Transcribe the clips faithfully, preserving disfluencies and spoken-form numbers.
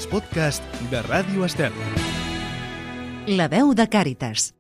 els podcasts de Ràdio Estel. La veu de Càritas.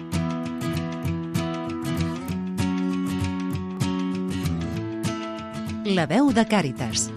La veu de Càritas.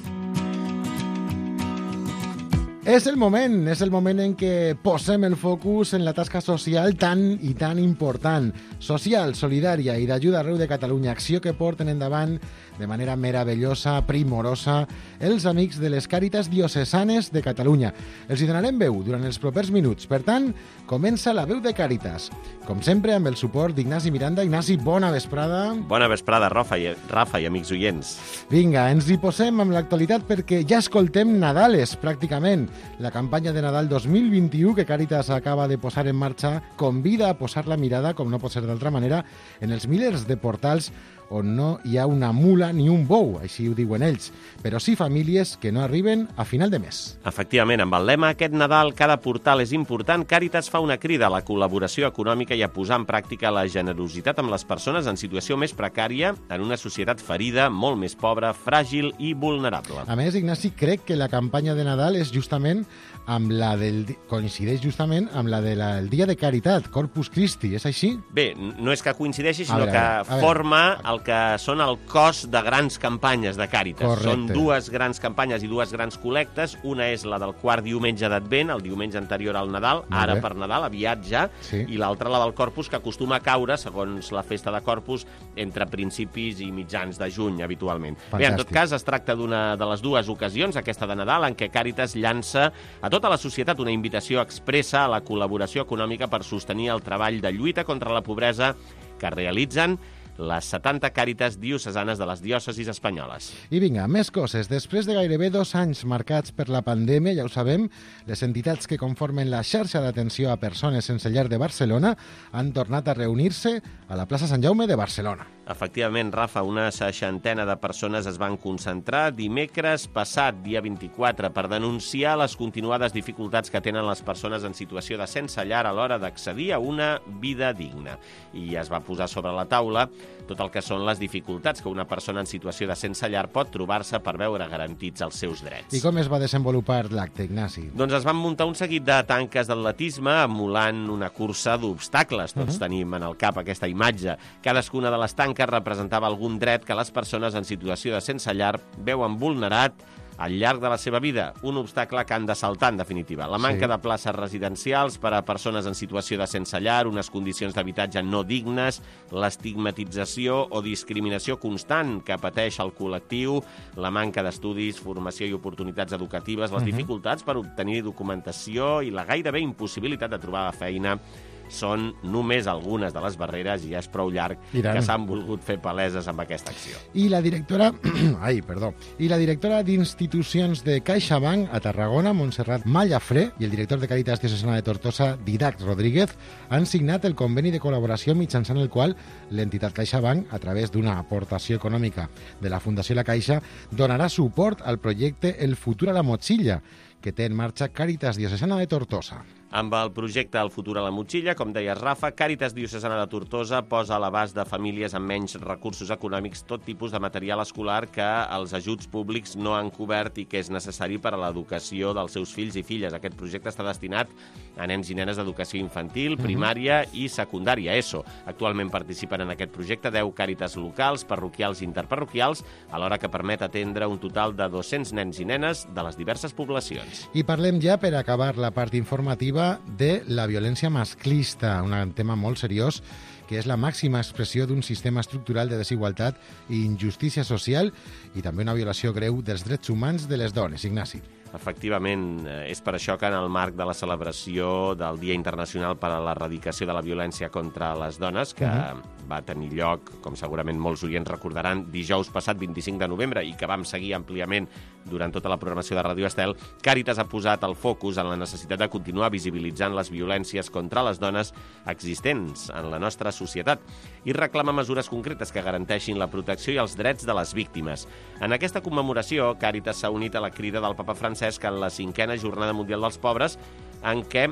És el moment, és el moment en què posem el focus en la tasca social tan i tan important, social, solidària i d'ajuda arreu de Catalunya, acció que porten endavant de manera meravellosa, primorosa, els amics de les Càritas Diocesanes de Catalunya. Els hi donarem veu durant els propers minuts. Per tant, comença la veu de Càritas. Com sempre, amb el suport d'Ignasi Miranda. Ignasi, bona vesprada. Bona vesprada, Rafa i, Rafa i amics oients. Vinga, ens hi posem amb l'actualitat perquè ja escoltem Nadales, pràcticament. La campanya de Nadal dos mil vint-i-u que Càritas acaba de posar en marxa convida a posar la mirada, com no pot ser d'altra manera, en els milers de portals on no hi ha una mula ni un bou, així ho diuen ells, però sí famílies que no arriben a final de mes. Efectivament, amb el lema "Aquest Nadal cada portal és important", Càritas fa una crida a la col·laboració econòmica i a posar en pràctica la generositat amb les persones en situació més precària en una societat ferida, molt més pobra, fràgil i vulnerable. A més, Ignasi, crec que la campanya de Nadal és justament amb la del coincideix justament amb la del de Dia de Caritat, Corpus Christi, és així? Bé, no és que coincideixi, sinó veure, que forma el que són el cos de grans campanyes de Càritas. Correcte. Són dues grans campanyes i dues grans col·lectes. Una és la del quart diumenge d'Advent, el diumenge anterior al Nadal, ara per Nadal, aviat ja, sí. I l'altra la del Corpus, que acostuma a caure, segons la festa de Corpus, entre principis i mitjans de juny, habitualment. Fantàstic. Bé, en tot cas, es tracta d'una de les dues ocasions, aquesta de Nadal, en què Càritas llança a tota la societat una invitació expressa a la col·laboració econòmica per sostenir el treball de lluita contra la pobresa que realitzen les setanta Càritas diocesanes de les diòcesis espanyoles. I vinga, més coses. Després de gairebé dos anys marcats per la pandèmia, ja ho sabem, les entitats que conformen la xarxa d'atenció a persones sense llar de Barcelona han tornat a reunir-se a la plaça Sant Jaume de Barcelona. Efectivament, Rafa, una seixantena de persones es van concentrar dimecres passat, dia vint-i-quatre, per denunciar les continuades dificultats que tenen les persones en situació de sense llar a l'hora d'accedir a una vida digna. I es va posar sobre la taula tot el que són les dificultats que una persona en situació de sense llar pot trobar-se per veure garantits els seus drets. I com es va desenvolupar l'acte, Ignasi? Doncs es van muntar un seguit de tanques d'atletisme emulant una cursa d'obstacles. Tots uh-huh. tenim en el cap aquesta imatge. Cadascuna de les tanques representava algun dret que les persones en situació de sense llar veuen vulnerat al llarg de la seva vida, un obstacle que han de saltar, en definitiva. La manca sí. de places residencials per a persones en situació de sense llar, unes condicions d'habitatge no dignes, l'estigmatització o discriminació constant que pateix el col·lectiu, la manca d'estudis, formació i oportunitats educatives, les uh-huh. dificultats per obtenir documentació i la gairebé impossibilitat de trobar feina són només algunes de les barreres, i ja és prou llarg, que s'han volgut fer paleses amb aquesta acció. I la directora ai, perdó, i la directora d'institucions de CaixaBank a Tarragona, Montserrat Mallafré, i el director de Càritas Diocesana de Tortosa, Didac Rodríguez, han signat el conveni de col·laboració mitjançant el qual l'entitat CaixaBank, a través d'una aportació econòmica de la Fundació La Caixa, donarà suport al projecte El futur a la motxilla, que té en marxa Càritas Diocesana de Tortosa. Amb el projecte El futur a la motxilla, com deies, Rafa, Càritas Diocesana de Tortosa posa a l'abast de famílies amb menys recursos econòmics tot tipus de material escolar que els ajuts públics no han cobert i que és necessari per a l'educació dels seus fills i filles. Aquest projecte està destinat a nens i nenes d'educació infantil, primària i secundària, ESO. Actualment participen en aquest projecte deu Càritas locals, parroquials i interparroquials, alhora que permet atendre un total de dos-cents nens i nenes de les diverses poblacions. I parlem ja, per acabar la part informativa, de la violència masclista, un tema molt seriós, que és la màxima expressió d'un sistema estructural de desigualtat i injustícia social i també una violació greu dels drets humans de les dones. Ignasi. Efectivament, és per això que en el marc de la celebració del Dia Internacional per a l'Erradicació de la Violència contra les Dones, que uh-huh. va tenir lloc, com segurament molts oients recordaran, dijous passat vint-i-cinc de novembre i que vam seguir àmpliament durant tota la programació de Ràdio Estel, Càritas ha posat el focus en la necessitat de continuar visibilitzant les violències contra les dones existents en la nostra societat i reclama mesures concretes que garanteixin la protecció i els drets de les víctimes. En aquesta commemoració, Càritas s'ha unit a la crida del papa Francesc en la cinquena Jornada Mundial dels Pobres, en què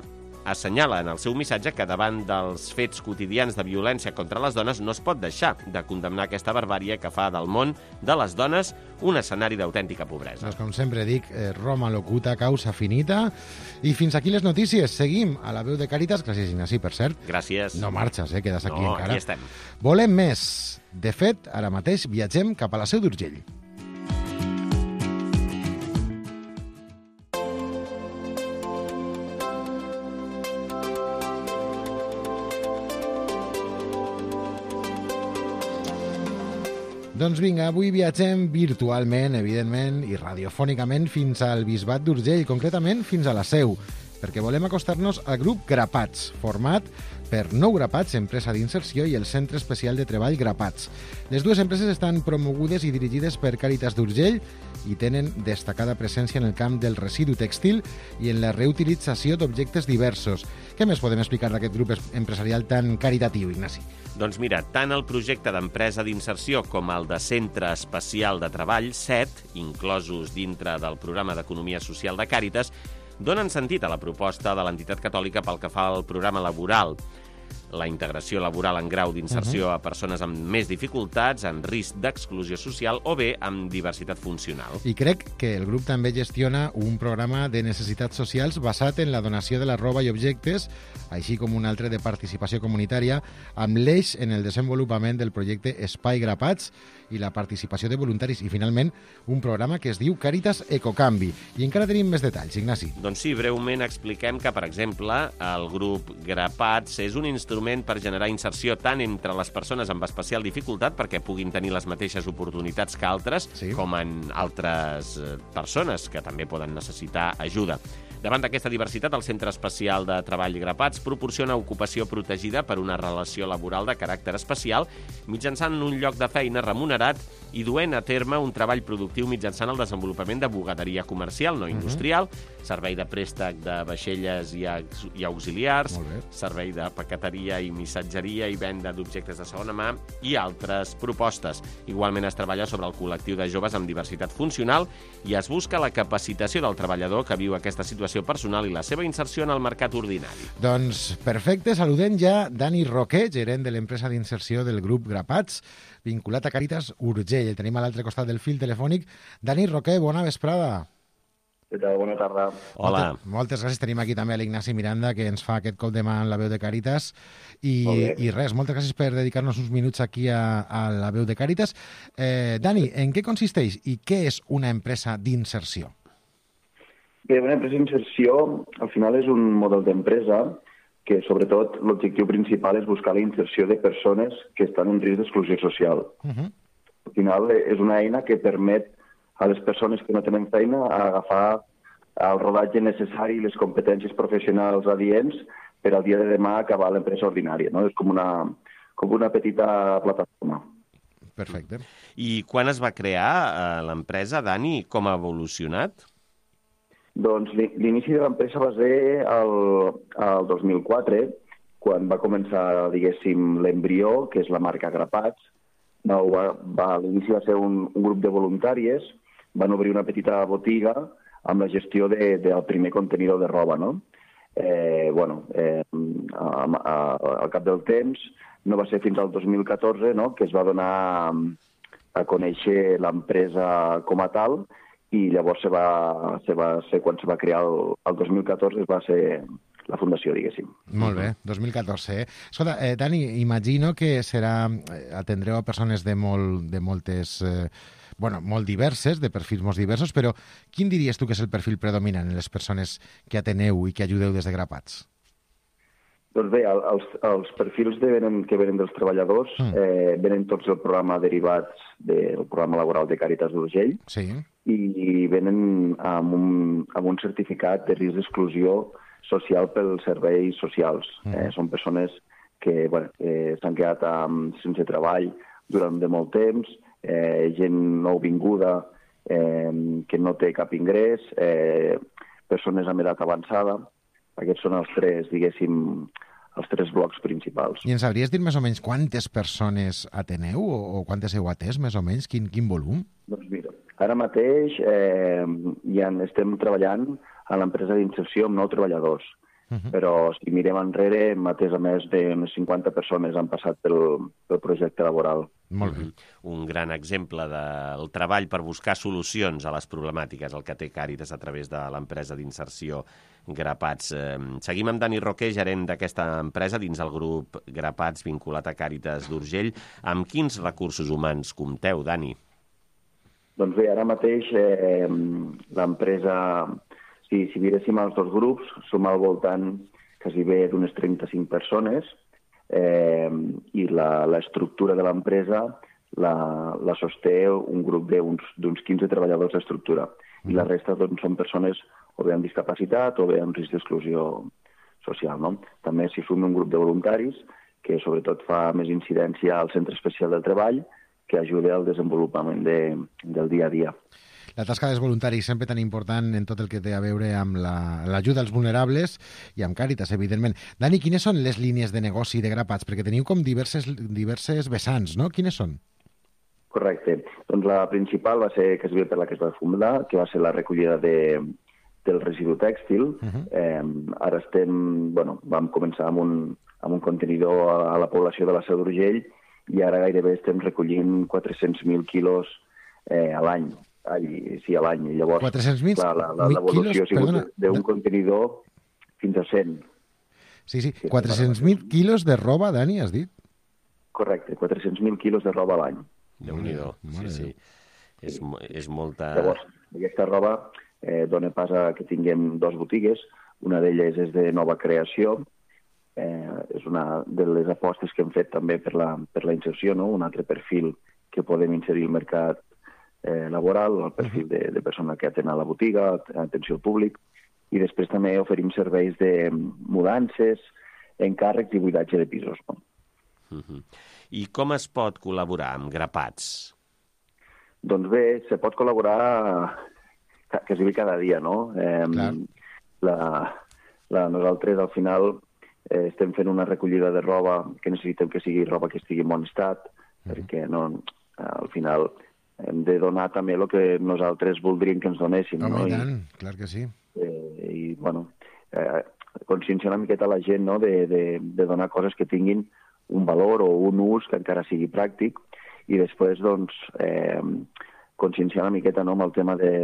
assenyala en el seu missatge que davant dels fets quotidians de violència contra les dones no es pot deixar de condemnar aquesta barbàrie que fa del món de les dones un escenari d'autèntica pobresa. Doncs com sempre dic, eh, Roma locuta, causa finita. I fins aquí les notícies. Seguim a la veu de Càritas. Gràcies, Ignasi, per cert. Gràcies. No marxes, eh? Quedes aquí no, encara. aquí estem. Volem més. De fet, ara mateix viatgem cap a la Seu d'Urgell. Doncs vinga, avui viatgem virtualment, evidentment, i radiofònicament fins al Bisbat d'Urgell, concretament fins a la Seu, perquè volem acostar-nos al grup Grapats, format per Nou Grapats, empresa d'inserció, i el Centre Especial de Treball Grapats. Les dues empreses estan promogudes i dirigides per Càritas d'Urgell i tenen destacada presència en el camp del residu tèxtil i en la reutilització d'objectes diversos. Què més podem explicar d'aquest grup empresarial tan caritatiu, Ignasi? Doncs mira, tant el projecte d'empresa d'inserció com el de Centre Especial de Treball, C E T, inclosos dintre del programa d'Economia Social de Càritas, donen sentit a la proposta de l'entitat catòlica pel que fa al programa laboral. La integració laboral en grau d'inserció uh-huh. a persones amb més dificultats, en risc d'exclusió social o bé amb diversitat funcional. I crec que el grup també gestiona un programa de necessitats socials basat en la donació de la roba i objectes, així com un altre de participació comunitària, amb l'eix en el desenvolupament del projecte Espai Grapats i la participació de voluntaris. I, finalment, un programa que es diu Càritas Ecocanvi. I encara tenim més detalls, Ignasi. Doncs sí, breument expliquem que, per exemple, el grup Grapats és un instrument per generar inserció tant entre les persones amb especial dificultat perquè puguin tenir les mateixes oportunitats que altres, sí. com en altres persones que també poden necessitar ajuda. Davant d'aquesta diversitat, el Centre Especial de Treball Grapats proporciona ocupació protegida per una relació laboral de caràcter especial mitjançant un lloc de feina remunerat i duent a terme un treball productiu mitjançant el desenvolupament de bugaderia comercial no industrial, uh-huh. servei de préstec de vaixelles i, aux i auxiliars, servei de paqueteria i missatgeria i venda d'objectes de segona mà i altres propostes. Igualment es treballa sobre el col·lectiu de joves amb diversitat funcional i es busca la capacitació del treballador que viu aquesta situació personal i la seva inserció en el mercat ordinari. Doncs perfecte, saludem ja Dani Roquer, gerent de l'empresa d'inserció del grup Grapats, vinculat a Càritas Urgell. El tenim a l'altre costat del fil telefònic. Dani Roquer, bona vesprada. Què tal? Bona tarda. Hola. Moltes, moltes gràcies. Tenim aquí també a l'Ignasi Miranda, que ens fa aquest cop de mà en la veu de Càritas. I, i res, moltes gràcies per dedicar-nos uns minuts aquí a, a la veu de Càritas. Eh, Dani, en què consisteix i què és una empresa d'inserció? Bé, una empresa d'inserció al final és un model d'empresa que sobretot l'objectiu principal és buscar la inserció de persones que estan en risc d'exclusió social. Uh-huh. Al final és una eina que permet a les persones que no tenen feina a agafar el rodatge necessari i les competències professionals adients per al dia de demà acabar l'empresa ordinària. No? És com una, com una petita plataforma. Perfecte. I quan es va crear eh, l'empresa, Dani, com ha evolucionat? Doncs l'inici de l'empresa va ser el, el dos mil quatre, quan va començar, diguéssim, l'embrió, que és la marca Grapats. No, va, va, l'inici va ser un, un grup de voluntàries, van obrir una petita botiga amb la gestió de, del primer contenidor de roba, no? Eh, bueno, eh, a, a, al cap del temps, no va ser fins al dos mil catorze, no?, que es va donar a conèixer l'empresa com a tal, i llavors se va, se va ser quan se va crear el, el dos mil catorze, va ser la fundació, diguéssim. Molt bé, dos mil catorze. Eh? Escolta, eh, Dani, imagino que serà, atendreu a persones de, molt, de moltes, eh, bueno, molt diverses, de perfils molt diversos, però quin diries tu que és el perfil predominant en les persones que ateneu i que ajudeu des de Grapats? Doncs bé, els, els perfils de venen, que venen dels treballadors mm. eh, venen tots el programa derivats del programa laboral de Càritas d'Urgell, sí. i venen amb un, amb un certificat de risc d'exclusió social pels serveis socials. Mm. Eh, són persones que bueno, eh, s'han quedat um, sense treball durant de molt temps, eh, gent nouvinguda eh, que no té cap ingrés, eh, persones amb edat avançada. Aquests són els tres, diguéssim, els tres blocs principals. I ens sabries dir més o menys quantes persones ateneu o, o quantes heu atès, més o menys? Quin, quin volum? Doncs mira, ara mateix eh, ja estem treballant a l'empresa d'inserció amb nou treballadors. Uh-huh. Però si mirem enrere, hem atès a més d'unes cinquanta persones han passat pel, pel projecte laboral. Molt bé. Un gran exemple del treball per buscar solucions a les problemàtiques, el que té Càritas a través de l'empresa d'inserció Grapats. Seguim amb Dani Roquer, gerent d'aquesta empresa dins el grup Grapats vinculat a Càritas d'Urgell. Amb quins recursos humans compteu, Dani? Doncs bé, ara mateix eh, l'empresa, si, si miréssim els dos grups, som al voltant quasi bé d'unes trenta-cinc persones, eh, i l'estructura de l'empresa la, la sosté un grup d'uns quinze treballadors d'estructura. I la resta doncs, són persones o bé amb discapacitat o bé amb risc d'exclusió social. No? També s'hi suma un grup de voluntaris que sobretot fa més incidència al Centre Especial del Treball, que ajuda al desenvolupament de, del dia a dia. La tasca dels voluntaris sempre tan important en tot el que té a veure amb l'ajuda la, als vulnerables i amb Càritas, evidentment. Dani, quines són les línies de negoci de Grapats? Perquè teniu com diverses, diverses vessants, no? Quines són? Correcte. Doncs la principal va ser, que és per la que es va fundar, que va ser la recollida de, del residu tèxtil. Uh-huh. eh, ara estem, bueno, vam començar amb un, amb un contenidor a, a la població de la Seu d'Urgell i ara gairebé estem recollint quatre-cents mil quilos eh, a l'any. Ai, sí, a l'any. Llavors, quatre-cents mil l'evolució ha sigut d'un contenidor fins a cent. Sí, sí. quatre-cents mil quilos de roba, Dani, has dit? Correcte, quatre-cents mil quilos de roba a l'any. Déu-n'hi-do, sí, sí. És, és molta... Llavors, aquesta roba eh, dona pas a que tinguem dos botigues. Una d'elles és de nova creació. Eh, és una de les apostes que hem fet també per la, per la inserció, no? Un altre perfil que podem inserir al mercat Eh, laboral, el perfil de, de persona que atén a la botiga, atenció al públic, i després també oferim serveis de mudances, encàrrecs i buidatge de pisos. No? Uh-huh. I com es pot col·laborar amb Grapats? Doncs bé, se pot col·laborar quasi bé cada dia, no? Eh, la, la, nosaltres, al final, eh, estem fent una recollida de roba que necessitem que sigui roba que estigui en bon estat, uh-huh. perquè no, al final hem de donar també el que nosaltres voldríem que ens donessin. Home, no? i tant, clar que sí. Eh, I, bueno, eh, conscienciar una miqueta la gent, no?, de, de, de donar coses que tinguin un valor o un ús que encara sigui pràctic, i després, doncs, eh, conscienciar una miqueta, no?, amb el tema de,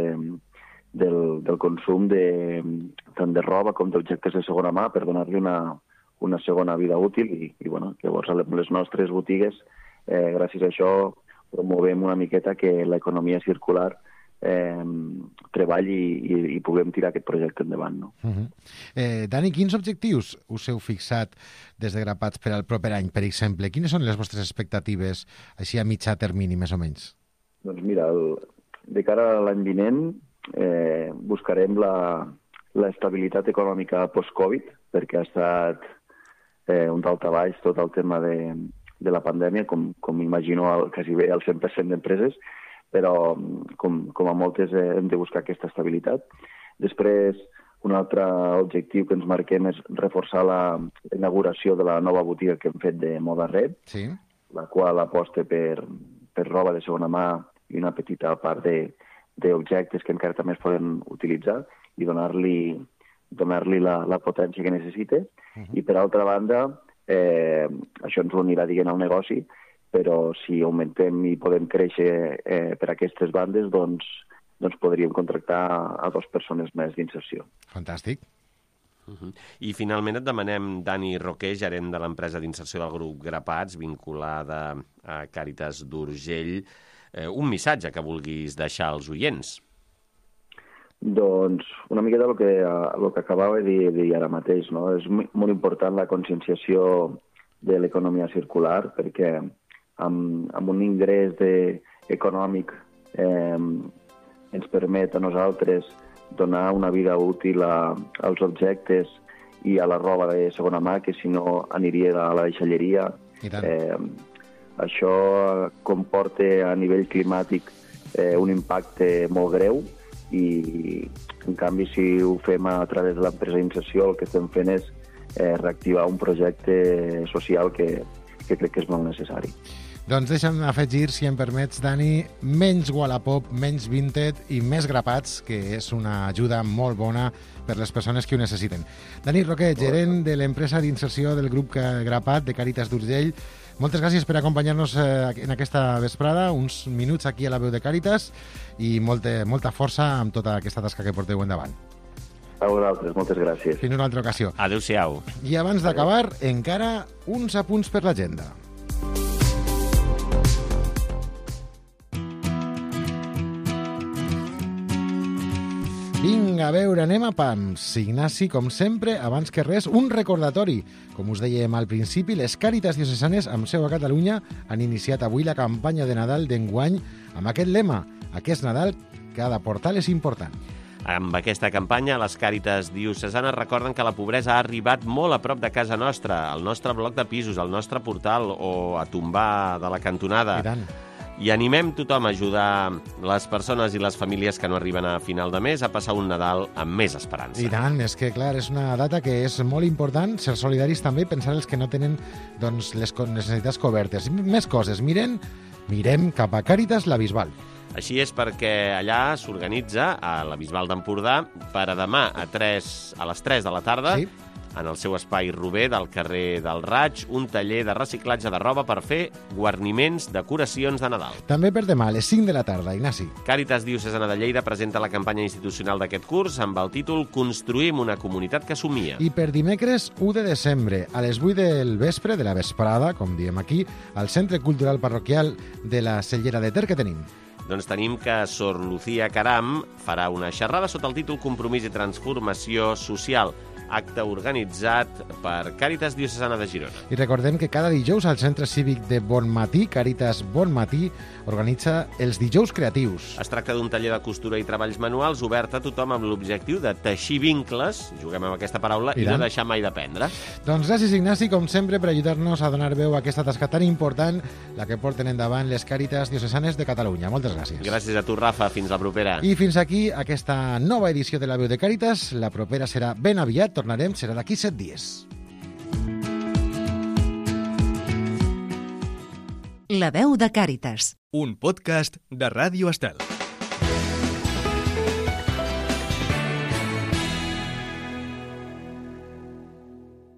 del, del consum de, tant de roba com d'objectes de segona mà per donar-li una, una segona vida útil, i, i bueno, llavors a les nostres botigues, eh, gràcies a això, promovem una miqueta que l'economia circular eh, treballi i, i puguem tirar aquest projecte endavant. No? Uh-huh. eh, Dani, quins objectius us heu fixat des de Grapats per al proper any, per exemple? Quines són les vostres expectatives així a mitjà termini, més o menys? Doncs mira, el, de cara a l'any vinent eh, buscarem l'estabilitat econòmica post-Covid, perquè ha estat eh, un daltabaix tot el tema de de la pandèmia, com, com imagino el, quasi bé el cent per cent d'empreses, però com, com a moltes eh, hem de buscar aquesta estabilitat. Després, un altre objectiu que ens marquem és reforçar la inauguració de la nova botiga que hem fet de Moda Red, sí. la qual aposta per, per roba de segona mà i una petita part d'objectes que encara també es poden utilitzar i donar-li donar-li la, la potència que necessita. Uh-huh. I per altra banda, Eh, això ens ho anirà dient al negoci, però si augmentem i podem créixer eh, per aquestes bandes, doncs, doncs podríem contractar a dues persones més d'inserció. Fantàstic. Uh-huh. I finalment et demanem, Dani Roquer, gerent de l'empresa d'inserció del grup Grapats, vinculada a Càritas d'Urgell, eh, un missatge que vulguis deixar als oients. Doncs una miqueta el que, el que acabava de dir, dir ara mateix, no? És molt important la conscienciació de l'economia circular, perquè amb, amb un ingrés de, econòmic eh, ens permet a nosaltres donar una vida útil a, als objectes i a la roba de segona mà, que si no aniria a la deixalleria. Eh, això comporta a nivell climàtic eh, un impacte molt greu, i en canvi si ho fem a través de l'empresa d'inserció el que estem fent és eh, reactivar un projecte social que, que crec que és molt necessari. Doncs deixa'm afegir, si em permets, Dani, menys Wallapop, menys Vinted i més grapats, que és una ajuda molt bona per les persones que ho necessiten. Dani Roquet, gerent de l'empresa d'inserció del grup Grapat de Càritas d'Urgell, moltes gràcies per acompanyar-nos en aquesta vesprada, uns minuts aquí a la veu de Càritas i molta, molta força amb tota aquesta tasca que porteu endavant. A vosaltres, moltes gràcies. Fins una altra ocasió. Adéu-siau. I abans d'acabar, encara uns apunts per l'agenda. Vinga, a veure, anem a pams. Ignasi, com sempre, abans que res, un recordatori. Com us dèiem al principi, les Càritas diocesanes amb seu a Catalunya han iniciat avui la campanya de Nadal d'enguany amb aquest lema: aquest Nadal, cada portal és important. Amb aquesta campanya, les Càritas diocesanes recorden que la pobresa ha arribat molt a prop de casa nostra, al nostre bloc de pisos, al nostre portal o a tombar de la cantonada. I tant. I animem tothom a ajudar les persones i les famílies que no arriben a final de mes a passar un Nadal amb més esperança. I tant, és que clar, és una data que és molt important, ser solidaris també, pensar els que no tenen doncs, les necessitats cobertes. Més coses, miren, mirem cap a Càritas la Bisbal. Així és perquè allà s'organitza a la Bisbal d'Empordà per a demà a, tres, a les tres de la tarda, Sí. en el seu espai Rober del carrer del Raig, un taller de reciclatge de roba per fer guarniments, decoracions de Nadal. També per demà, a les cinc de la tarda, Ignasi. Càritas Diocesana de Lleida presenta la campanya institucional d'aquest curs amb el títol Construïm una comunitat que somia. I per dimecres u de desembre, a les vuit del vespre, de la vesprada, com diem aquí, al Centre Cultural Parroquial de la Cellera de Ter, que tenim? Doncs tenim que Sor Lucía Caram farà una xerrada sota el títol Compromís i transformació social, acte organitzat per Càritas Diocesana de Girona. I recordem que cada dijous al Centre Cívic de Bonmatí, Càritas Bonmatí, organitza els dijous creatius. Es tracta d'un taller de costura i treballs manuals obert a tothom amb l'objectiu de teixir vincles, juguem amb aquesta paraula, I i, tant. no deixar mai d'aprendre. Doncs gràcies, Ignasi, com sempre, per ajudar-nos a donar veu a aquesta tasca tan important, la que porten endavant les Càritas Diocesanes de Catalunya. Moltes gràcies. Gràcies a tu, Rafa. Fins la propera. I fins aquí aquesta nova edició de la veu de Càritas. La propera serà ben aviat, tornarem, serà d'aquí set dies. La veu de Càritas. Un podcast de Ràdio Estel.